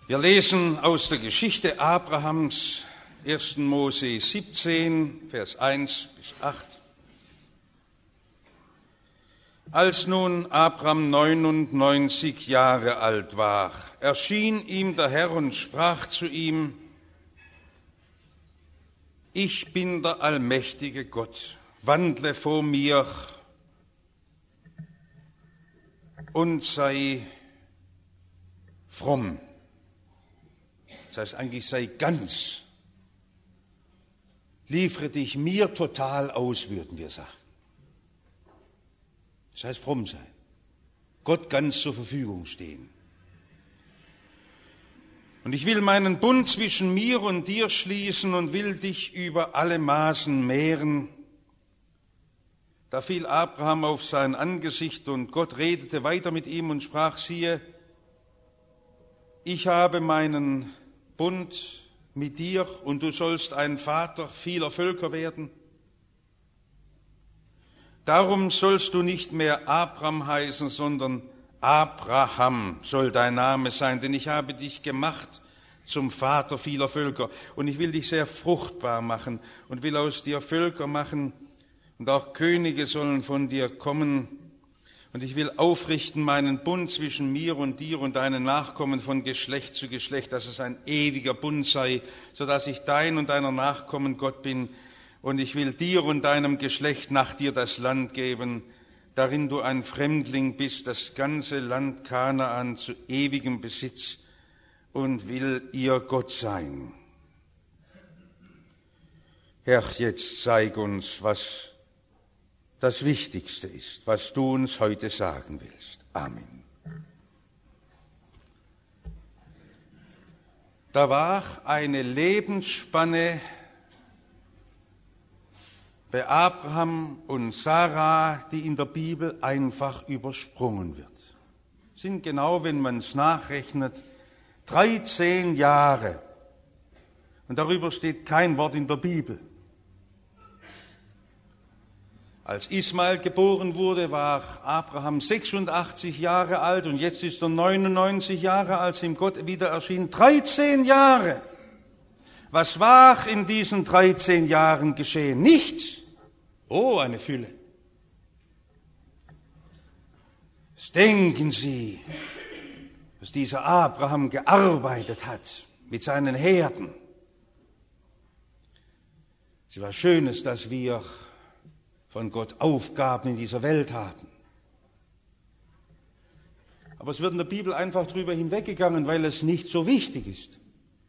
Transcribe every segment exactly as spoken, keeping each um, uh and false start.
Wir lesen aus der Geschichte Abrahams, ersten Mose siebzehn, Vers eins bis acht. Als nun Abram neunundneunzig Jahre alt war, erschien ihm der Herr und sprach zu ihm: Ich bin der allmächtige Gott, wandle vor mir und sei fromm. Das heißt eigentlich, sei ganz. Liefere dich mir total aus, würden wir sagen. Das heißt fromm sein. Gott ganz zur Verfügung stehen. Und ich will meinen Bund zwischen mir und dir schließen und will dich über alle Maßen mehren. Da fiel Abraham auf sein Angesicht und Gott redete weiter mit ihm und sprach: Siehe, ich habe meinen Bund mit dir und du sollst ein Vater vieler Völker werden. Darum sollst du nicht mehr Abram heißen, sondern Abraham soll dein Name sein, denn ich habe dich gemacht zum Vater vieler Völker. Und ich will dich sehr fruchtbar machen und will aus dir Völker machen, und auch Könige sollen von dir kommen. Und ich will aufrichten meinen Bund zwischen mir und dir und deinen Nachkommen von Geschlecht zu Geschlecht, dass es ein ewiger Bund sei, sodass ich dein und deiner Nachkommen Gott bin. Und ich will dir und deinem Geschlecht nach dir das Land geben, darin du ein Fremdling bist, das ganze Land Kanaan zu ewigem Besitz, und will ihr Gott sein. Herr, jetzt zeig uns, was das Wichtigste ist, was du uns heute sagen willst. Amen. Da war eine Lebensspanne bei Abraham und Sarah, die in der Bibel einfach übersprungen wird. Das sind genau, wenn man es nachrechnet, dreizehn Jahre. Und darüber steht kein Wort in der Bibel. Als Ismael geboren wurde, war Abraham sechsundachtzig Jahre alt und jetzt ist er neunundneunzig Jahre, als ihm Gott wieder erschien. dreizehn Jahre. Was war in diesen dreizehn Jahren geschehen? Nichts. Oh, eine Fülle. Was denken Sie, was dieser Abraham gearbeitet hat mit seinen Herden? Es ist was Schönes, dass wir von Gott Aufgaben in dieser Welt haben. Aber es wird in der Bibel einfach drüber hinweggegangen, weil es nicht so wichtig ist.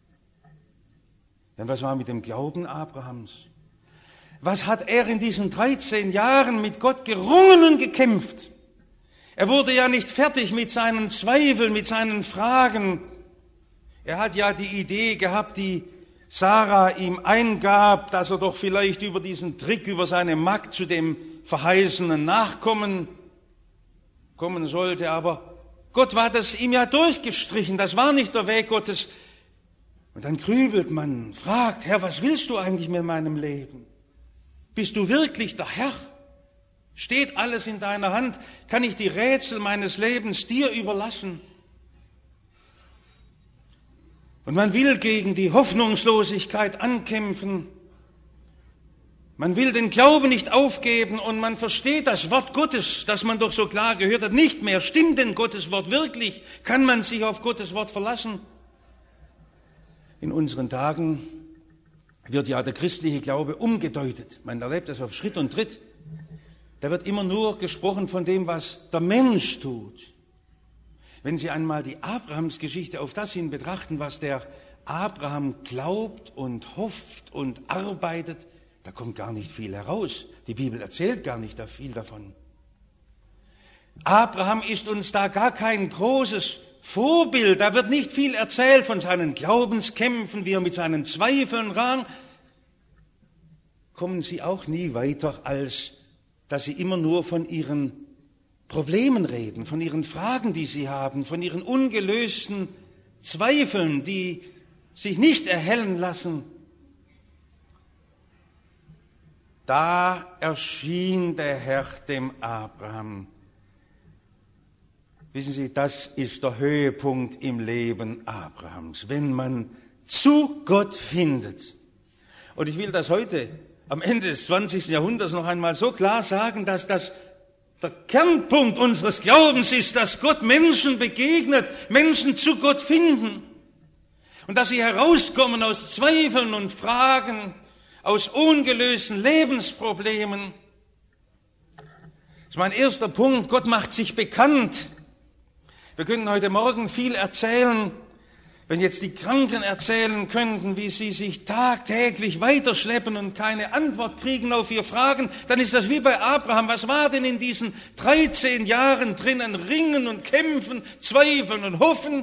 Denn was war mit dem Glauben Abrahams? Was hat er in diesen dreizehn Jahren mit Gott gerungen und gekämpft? Er wurde ja nicht fertig mit seinen Zweifeln, mit seinen Fragen. Er hat ja die Idee gehabt, die Sarah ihm eingab, dass er doch vielleicht über diesen Trick, über seine Magd zu dem verheißenen Nachkommen kommen sollte. Aber Gott war das ihm ja durchgestrichen, das war nicht der Weg Gottes. Und dann grübelt man, fragt: Herr, was willst du eigentlich mit meinem Leben? Bist du wirklich der Herr? Steht alles in deiner Hand? Kann ich die Rätsel meines Lebens dir überlassen? Und man will gegen die Hoffnungslosigkeit ankämpfen. Man will den Glauben nicht aufgeben und man versteht das Wort Gottes, das man doch so klar gehört hat, nicht mehr. Stimmt denn Gottes Wort wirklich? Kann man sich auf Gottes Wort verlassen? In unseren Tagen wird ja der christliche Glaube umgedeutet. Man erlebt das auf Schritt und Tritt. Da wird immer nur gesprochen von dem, was der Mensch tut. Wenn Sie einmal die Abrahamsgeschichte auf das hin betrachten, was der Abraham glaubt und hofft und arbeitet, da kommt gar nicht viel heraus. Die Bibel erzählt gar nicht viel davon. Abraham ist uns da gar kein großes Vorbild. Da wird nicht viel erzählt von seinen Glaubenskämpfen, wie er mit seinen Zweifeln rang. Kommen Sie auch nie weiter, als dass Sie immer nur von Ihren Problemen reden, von Ihren Fragen, die Sie haben, von Ihren ungelösten Zweifeln, die sich nicht erhellen lassen. Da erschien der Herr dem Abraham Wissen Sie, das ist der Höhepunkt im Leben Abrahams, wenn man zu Gott findet. Und ich will das heute am Ende des zwanzigsten Jahrhunderts noch einmal so klar sagen, dass das der Kernpunkt unseres Glaubens ist, dass Gott Menschen begegnet, Menschen zu Gott finden und dass sie herauskommen aus Zweifeln und Fragen, aus ungelösten Lebensproblemen. Das ist mein erster Punkt. Gott macht sich bekannt. Wir können heute Morgen viel erzählen. Wenn jetzt die Kranken erzählen könnten, wie sie sich tagtäglich weiterschleppen und keine Antwort kriegen auf ihre Fragen, dann ist das wie bei Abraham. Was war denn in diesen dreizehn Jahren drinnen? Ringen und kämpfen, zweifeln und hoffen.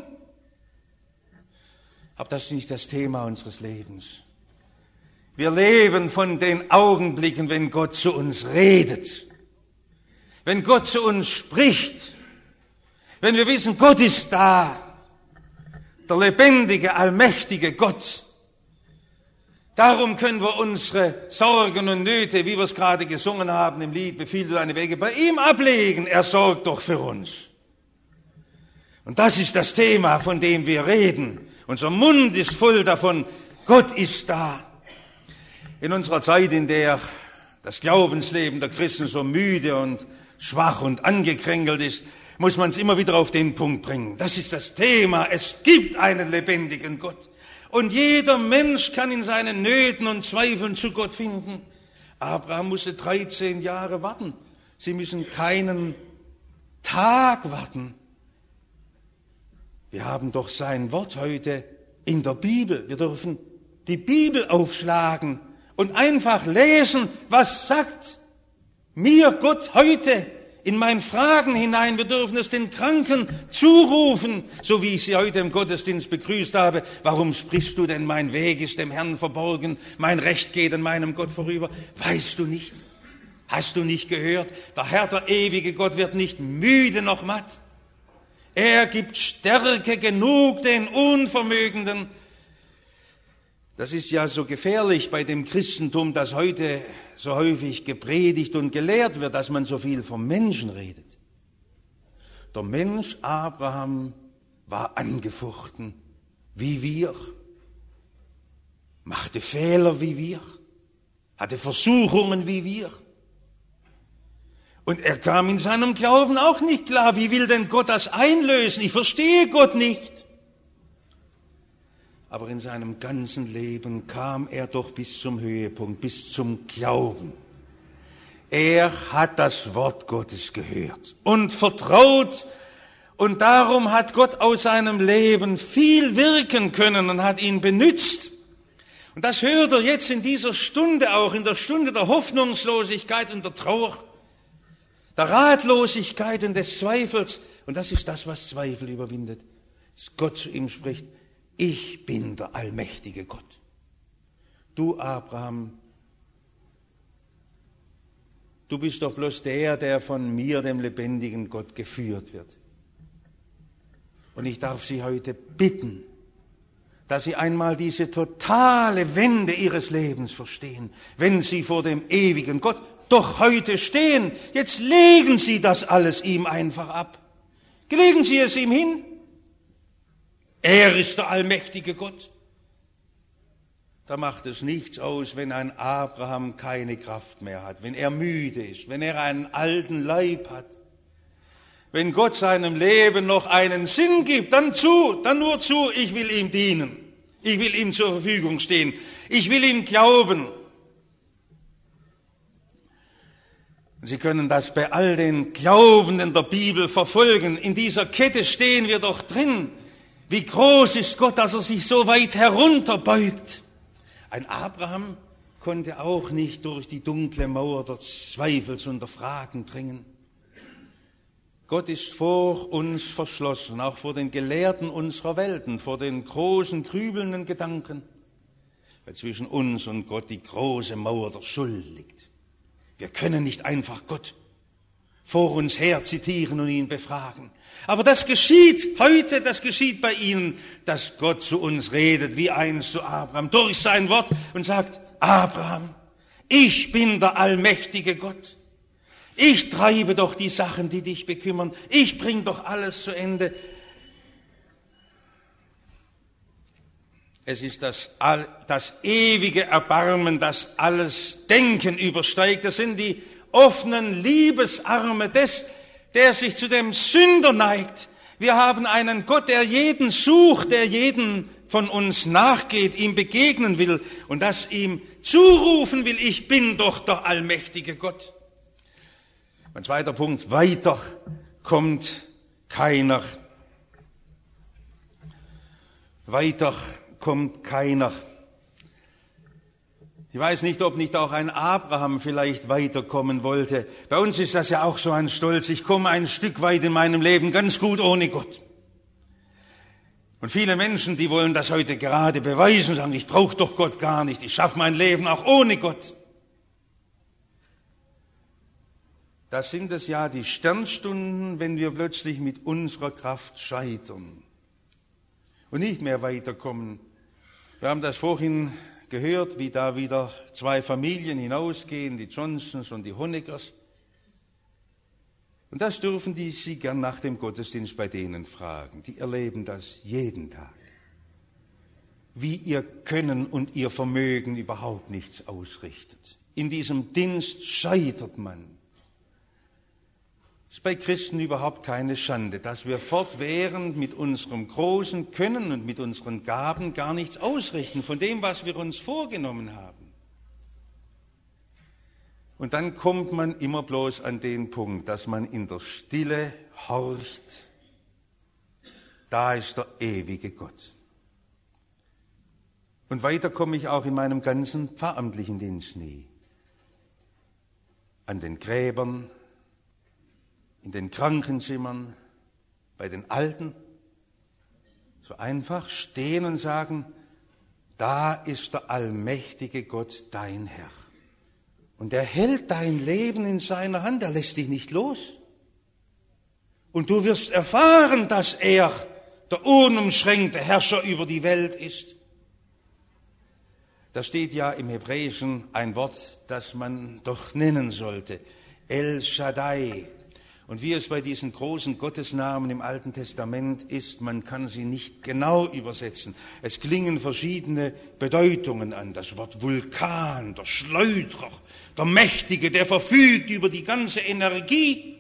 Aber das ist nicht das Thema unseres Lebens. Wir leben von den Augenblicken, wenn Gott zu uns redet. Wenn Gott zu uns spricht. Wenn wir wissen, Gott ist da. Der lebendige, allmächtige Gott. Darum können wir unsere Sorgen und Nöte, wie wir es gerade gesungen haben im Lied, befiehl du deine Wege, bei ihm ablegen. Er sorgt doch für uns. Und das ist das Thema, von dem wir reden. Unser Mund ist voll davon, Gott ist da. In unserer Zeit, in der das Glaubensleben der Christen so müde und schwach und angekränkelt ist, muss man es immer wieder auf den Punkt bringen. Das ist das Thema. Es gibt einen lebendigen Gott. Und jeder Mensch kann in seinen Nöten und Zweifeln zu Gott finden. Abraham musste dreizehn Jahre warten. Sie müssen keinen Tag warten. Wir haben doch sein Wort heute in der Bibel. Wir dürfen die Bibel aufschlagen und einfach lesen, was sagt mir Gott heute in meine Fragen hinein. Wir dürfen es den Kranken zurufen, so wie ich sie heute im Gottesdienst begrüßt habe. Warum sprichst du denn, mein Weg ist dem Herrn verborgen, mein Recht geht an meinem Gott vorüber? Weißt du nicht? Hast du nicht gehört? Der Herr, der ewige Gott, wird nicht müde noch matt. Er gibt Stärke genug den Unvermögenden. Das ist ja so gefährlich bei dem Christentum, das heute so häufig gepredigt und gelehrt wird, dass man so viel vom Menschen redet. Der Mensch Abraham war angefochten wie wir, machte Fehler wie wir, hatte Versuchungen wie wir. Und er kam in seinem Glauben auch nicht klar. Wie will denn Gott das einlösen? Ich verstehe Gott nicht. Aber in seinem ganzen Leben kam er doch bis zum Höhepunkt, bis zum Glauben. Er hat das Wort Gottes gehört und vertraut. Und darum hat Gott aus seinem Leben viel wirken können und hat ihn benützt. Und das hört er jetzt in dieser Stunde auch, in der Stunde der Hoffnungslosigkeit und der Trauer, der Ratlosigkeit und des Zweifels. Und das ist das, was Zweifel überwindet. Dass Gott zu ihm spricht: Ich bin der allmächtige Gott. Du, Abraham, du bist doch bloß der, der von mir, dem lebendigen Gott, geführt wird. Und ich darf Sie heute bitten, dass Sie einmal diese totale Wende Ihres Lebens verstehen, wenn Sie vor dem ewigen Gott doch heute stehen. Jetzt legen Sie das alles ihm einfach ab. Legen Sie es ihm hin. Er ist der allmächtige Gott. Da macht es nichts aus, wenn ein Abraham keine Kraft mehr hat, wenn er müde ist, wenn er einen alten Leib hat. Wenn Gott seinem Leben noch einen Sinn gibt, dann zu, dann nur zu, ich will ihm dienen. Ich will ihm zur Verfügung stehen. Ich will ihm glauben. Sie können das bei all den Glaubenden der Bibel verfolgen. In dieser Kette stehen wir doch drin. Wie groß ist Gott, dass er sich so weit herunterbeugt. Ein Abraham konnte auch nicht durch die dunkle Mauer der Zweifels und der Fragen dringen. Gott ist vor uns verschlossen, auch vor den Gelehrten unserer Welten, vor den großen, grübelnden Gedanken, weil zwischen uns und Gott die große Mauer der Schuld liegt. Wir können nicht einfach Gott vor uns her zitieren und ihn befragen. Aber das geschieht heute, das geschieht bei Ihnen, dass Gott zu uns redet, wie einst zu Abraham, durch sein Wort und sagt: Abraham, ich bin der allmächtige Gott. Ich treibe doch die Sachen, die dich bekümmern. Ich bringe doch alles zu Ende. Es ist das, das ewige Erbarmen, das alles Denken übersteigt. Das sind die offenen Liebesarme des, der sich zu dem Sünder neigt. Wir haben einen Gott, der jeden sucht, der jeden von uns nachgeht, ihm begegnen will und das ihm zurufen will, ich bin doch der allmächtige Gott. Mein zweiter Punkt, weiter kommt keiner. Weiter kommt keiner. Ich weiß nicht, ob nicht auch ein Abraham vielleicht weiterkommen wollte. Bei uns ist das ja auch so ein Stolz. Ich komme ein Stück weit in meinem Leben ganz gut ohne Gott. Und viele Menschen, die wollen das heute gerade beweisen, sagen, ich brauche doch Gott gar nicht. Ich schaffe mein Leben auch ohne Gott. Das sind es ja die Sternstunden, wenn wir plötzlich mit unserer Kraft scheitern und nicht mehr weiterkommen. Wir haben das vorhin gehört, wie da wieder zwei Familien hinausgehen, die Johnsons und die Honeckers. Und das dürfen die Sie gern nach dem Gottesdienst bei denen fragen. Die erleben das jeden Tag. Wie ihr Können und ihr Vermögen überhaupt nichts ausrichtet. In diesem Dienst scheitert man. Es ist bei Christen überhaupt keine Schande, dass wir fortwährend mit unserem großen Können und mit unseren Gaben gar nichts ausrichten von dem, was wir uns vorgenommen haben. Und dann kommt man immer bloß an den Punkt, dass man in der Stille horcht. Da ist der ewige Gott. Und weiter komme ich auch in meinem ganzen pfarramtlichen Dienst nie. An den Gräbern, in den Krankenzimmern, bei den Alten. So einfach stehen und sagen, da ist der allmächtige Gott, dein Herr. Und er hält dein Leben in seiner Hand, er lässt dich nicht los. Und du wirst erfahren, dass er der unumschränkte Herrscher über die Welt ist. Da steht ja im Hebräischen ein Wort, das man doch nennen sollte. El Shaddai. Und wie es bei diesen großen Gottesnamen im Alten Testament ist, man kann sie nicht genau übersetzen. Es klingen verschiedene Bedeutungen an. Das Wort Vulkan, der Schleuderer, der Mächtige, der verfügt über die ganze Energie.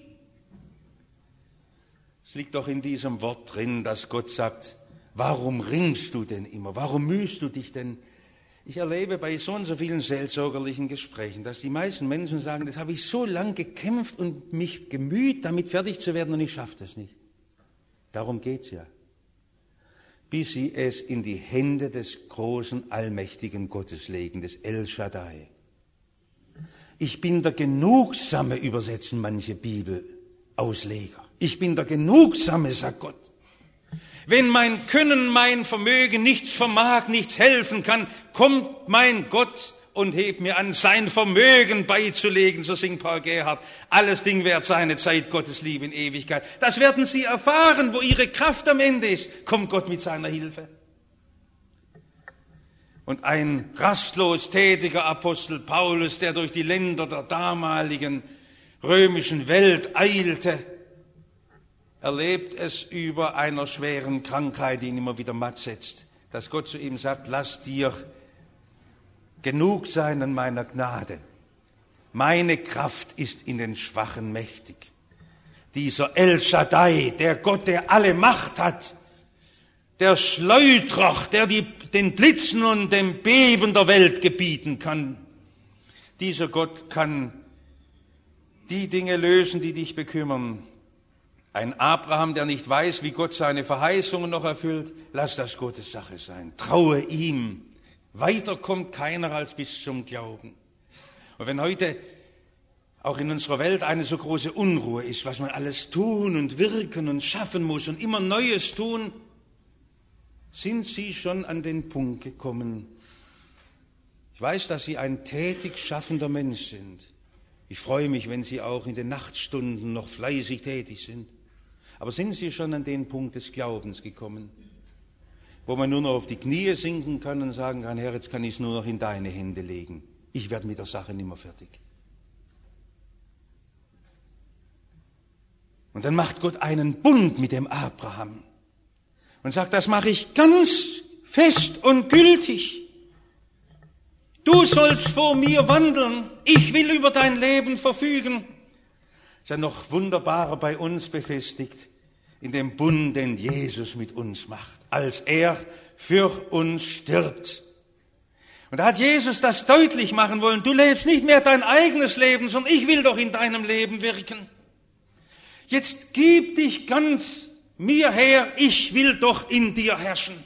Es liegt doch in diesem Wort drin, dass Gott sagt, warum ringst du denn immer? Warum mühst du dich denn? Ich erlebe bei so und so vielen seelsorgerlichen Gesprächen, dass die meisten Menschen sagen, das habe ich so lang gekämpft und mich gemüht, damit fertig zu werden und ich schaffe das nicht. Darum geht's ja. Bis sie es in die Hände des großen, allmächtigen Gottes legen, des El Shaddai. Ich bin der Genugsame, übersetzen manche Bibelausleger. Ich bin der Genugsame, sagt Gott. Wenn mein Können, mein Vermögen nichts vermag, nichts helfen kann, kommt mein Gott und hebt mir an, sein Vermögen beizulegen, so singt Paul Gerhardt. Alles Ding währt seine Zeit, Gottes Liebe in Ewigkeit. Das werden Sie erfahren, wo Ihre Kraft am Ende ist, kommt Gott mit seiner Hilfe. Und ein rastlos tätiger Apostel Paulus, der durch die Länder der damaligen römischen Welt eilte, erlebt es über einer schweren Krankheit, die ihn immer wieder matt setzt, dass Gott zu ihm sagt, lass dir genug sein an meiner Gnade. Meine Kraft ist in den Schwachen mächtig. Dieser El Shaddai, der Gott, der alle Macht hat, der Schleuderer, der die, den Blitzen und dem Beben der Welt gebieten kann, dieser Gott kann die Dinge lösen, die dich bekümmern. Ein Abraham, der nicht weiß, wie Gott seine Verheißungen noch erfüllt, lass das Gottes Sache sein. Traue ihm. Weiter kommt keiner als bis zum Glauben. Und wenn heute auch in unserer Welt eine so große Unruhe ist, was man alles tun und wirken und schaffen muss und immer Neues tun, sind Sie schon an den Punkt gekommen. Ich weiß, dass Sie ein tätig schaffender Mensch sind. Ich freue mich, wenn Sie auch in den Nachtstunden noch fleißig tätig sind. Aber sind Sie schon an den Punkt des Glaubens gekommen, wo man nur noch auf die Knie sinken kann und sagen kann, Herr, jetzt kann ich es nur noch in deine Hände legen. Ich werde mit der Sache nicht mehr fertig. Und dann macht Gott einen Bund mit dem Abraham und sagt, das mache ich ganz fest und gültig. Du sollst vor mir wandeln, ich will über dein Leben verfügen. Ist ja noch wunderbarer bei uns befestigt, in dem Bund, den Jesus mit uns macht, als er für uns stirbt. Und da hat Jesus das deutlich machen wollen, du lebst nicht mehr dein eigenes Leben, sondern ich will doch in deinem Leben wirken. Jetzt gib dich ganz mir her, ich will doch in dir herrschen.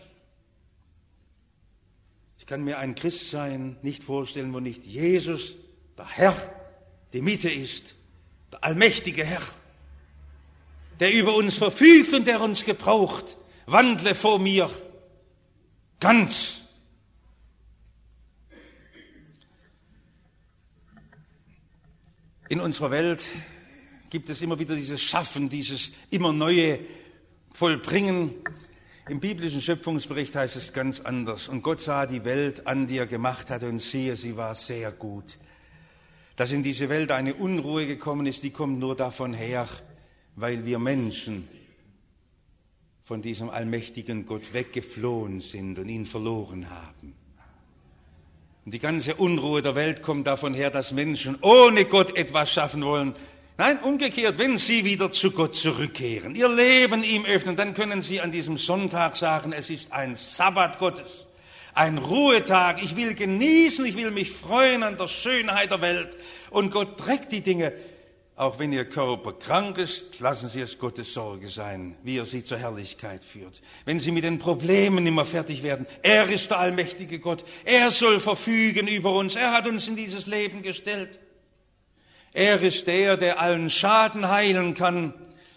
Ich kann mir ein Christsein nicht vorstellen, wo nicht Jesus, der Herr, die Mitte ist, der allmächtige Herr, der über uns verfügt und der uns gebraucht. Wandle vor mir ganz. In unserer Welt gibt es immer wieder dieses Schaffen, dieses immer neue Vollbringen. Im biblischen Schöpfungsbericht heißt es ganz anders. Und Gott sah die Welt an, die er gemacht hatte, und siehe, sie war sehr gut. Dass in diese Welt eine Unruhe gekommen ist, die kommt nur davon her, weil wir Menschen von diesem allmächtigen Gott weggeflohen sind und ihn verloren haben. Und die ganze Unruhe der Welt kommt davon her, dass Menschen ohne Gott etwas schaffen wollen. Nein, umgekehrt, wenn sie wieder zu Gott zurückkehren, ihr Leben ihm öffnen, dann können sie an diesem Sonntag sagen, es ist ein Sabbat Gottes, ein Ruhetag. Ich will genießen, ich will mich freuen an der Schönheit der Welt. Und Gott trägt die Dinge. Auch wenn ihr Körper krank ist, lassen Sie es Gottes Sorge sein, wie er sie zur Herrlichkeit führt. Wenn Sie mit den Problemen immer fertig werden, er ist der allmächtige Gott. Er soll verfügen über uns. Er hat uns in dieses Leben gestellt. Er ist der, der allen Schaden heilen kann.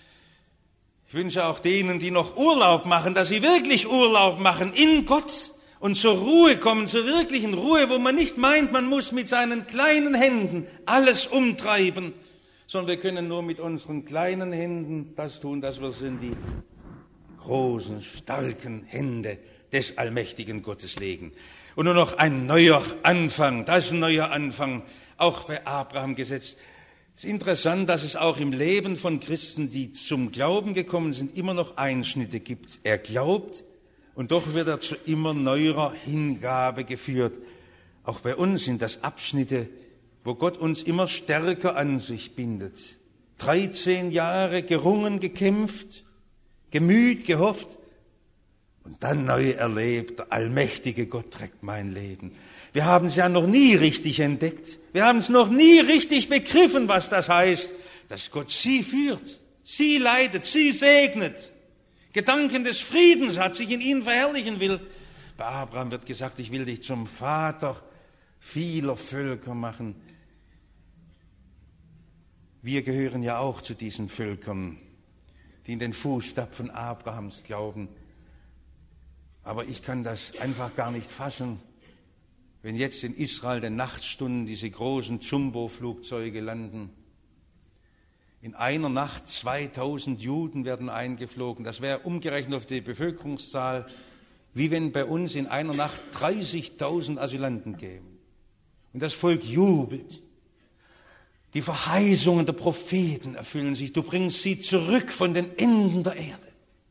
Ich wünsche auch denen, die noch Urlaub machen, dass sie wirklich Urlaub machen in Gott und zur Ruhe kommen, zur wirklichen Ruhe, wo man nicht meint, man muss mit seinen kleinen Händen alles umtreiben, sondern wir können nur mit unseren kleinen Händen das tun, dass wir in die großen, starken Hände des allmächtigen Gottes legen. Und nur noch ein neuer Anfang, das ist ein neuer Anfang, auch bei Abraham gesetzt. Es ist interessant, dass es auch im Leben von Christen, die zum Glauben gekommen sind, immer noch Einschnitte gibt. Er glaubt und doch wird er zu immer neuerer Hingabe geführt. Auch bei uns sind das Abschnitte, wo Gott uns immer stärker an sich bindet. dreizehn Jahre gerungen, gekämpft, gemüht, gehofft und dann neu erlebt, der allmächtige Gott trägt mein Leben. Wir haben es ja noch nie richtig entdeckt. Wir haben es noch nie richtig begriffen, was das heißt, dass Gott sie führt, sie leitet, sie segnet. Gedanken des Friedens hat, sich in ihnen verherrlichen will. Bei Abraham wird gesagt, ich will dich zum Vater vieler Völker machen. Wir gehören ja auch zu diesen Völkern, die in den Fußstapfen Abrahams glauben. Aber ich kann das einfach gar nicht fassen, wenn jetzt in Israel den Nachtstunden diese großen Jumbo-Flugzeuge landen. In einer Nacht zweitausend Juden werden eingeflogen. Das wäre umgerechnet auf die Bevölkerungszahl, wie wenn bei uns in einer Nacht dreißigtausend Asylanten kämen. Und das Volk jubelt. Die Verheißungen der Propheten erfüllen sich. Du bringst sie zurück von den Enden der Erde.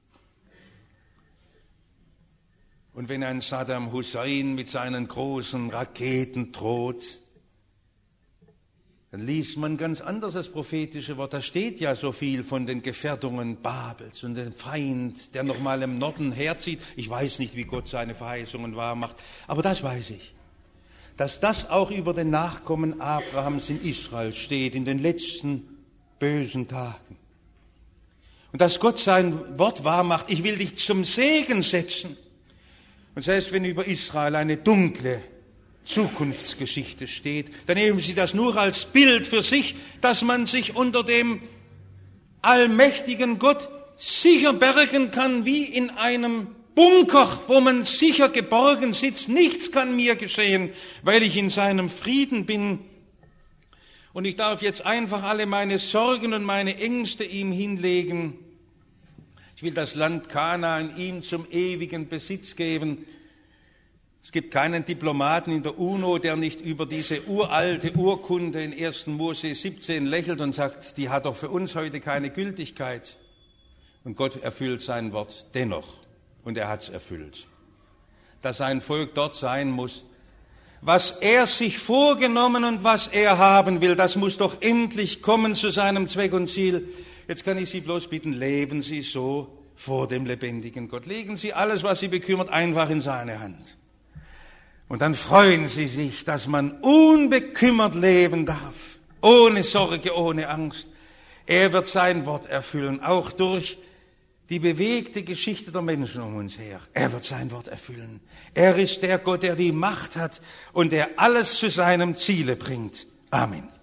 Und wenn ein Saddam Hussein mit seinen großen Raketen droht, dann liest man ganz anders das prophetische Wort. Da steht ja so viel von den Gefährdungen Babels und dem Feind, der nochmal im Norden herzieht. Ich weiß nicht, wie Gott seine Verheißungen wahr macht, aber das weiß ich. Dass das auch über den Nachkommen Abrahams in Israel steht, in den letzten bösen Tagen. Und dass Gott sein Wort wahr macht, ich will dich zum Segen setzen. Und selbst wenn über Israel eine dunkle Zukunftsgeschichte steht, dann nehmen Sie das nur als Bild für sich, dass man sich unter dem allmächtigen Gott sicher bergen kann, wie in einem Bunker, wo man sicher geborgen sitzt. Nichts kann mir geschehen, weil ich in seinem Frieden bin. Und ich darf jetzt einfach alle meine Sorgen und meine Ängste ihm hinlegen. Ich will das Land Kanaan ihm zum ewigen Besitz geben. Es gibt keinen Diplomaten in der UNO, der nicht über diese uralte Urkunde in ersten Mose siebzehn lächelt und sagt, die hat doch für uns heute keine Gültigkeit. Und Gott erfüllt sein Wort dennoch. Und er hat es erfüllt. Dass sein Volk dort sein muss, was er sich vorgenommen und was er haben will, das muss doch endlich kommen zu seinem Zweck und Ziel. Jetzt kann ich Sie bloß bitten, leben Sie so vor dem lebendigen Gott. Legen Sie alles, was Sie bekümmert, einfach in seine Hand. Und dann freuen Sie sich, dass man unbekümmert leben darf, ohne Sorge, ohne Angst. Er wird sein Wort erfüllen, auch durch die bewegte Geschichte der Menschen um uns her. Er wird sein Wort erfüllen. Er ist der Gott, der die Macht hat und der alles zu seinem Ziele bringt. Amen.